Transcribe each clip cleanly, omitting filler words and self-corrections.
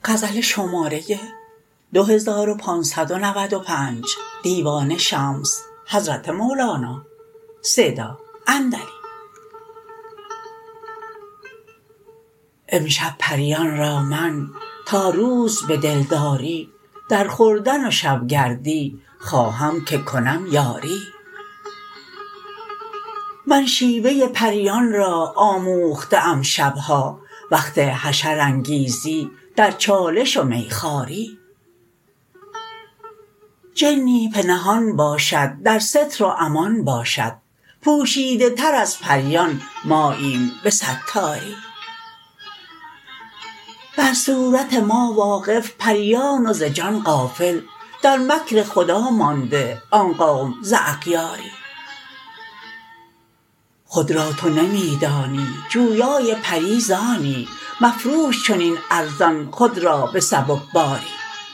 غزل شماره 2595 دیوان شمس حضرت مولانا سیدا اندری. امشب پریان را من تا روز به دلداری، در خوردن و شبگردی خواهم که کنم یاری. من شیوه پریان را آموخته ام شبها، وقت حشرانگیزی در چالش و میخواری. جنی پنهان باشد در ستر و امان باشد، پوشیده تر از پریان ماییم به ستاری. بر صورت ما واقف پریان و ز جان غافل، در مکر خدا مانده آن قوم ز اغیاری. خود را تو نمی دانی جویای پری زانی، مفروش چنین ارزان خود را به سبکباری.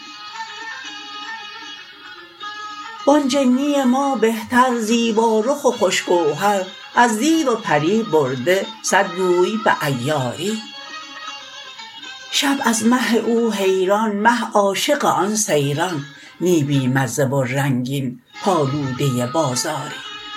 وان جنی ما بهتر زیبارخ و خوش گوهر، از دیو و پری برده صد گوی به عیاری. شب از مه او حیران، مه عاشق آن سیران، نی بی مزه و رنگین پالوده بازاری.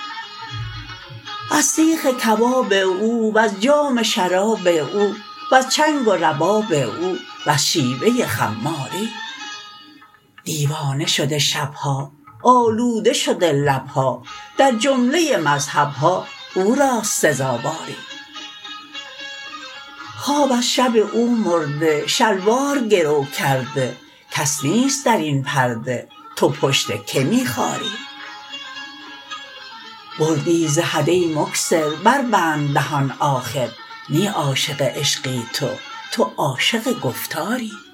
از سیخ کباب او وز جام شراب او، وز چنگ و رباب او وز شیوه خماری. دیوانه شده شبها آلوده شده لبها، در جمله مذهبها او راست سزاواری. خواب از شب او مرده شلوار گرو کرده، کس نیست در این پرده تو پشت که می خاری. بردی ز حد ای مکثر بربند دهان آخر، نی عاشق عشقی تو عاشق گفتاری.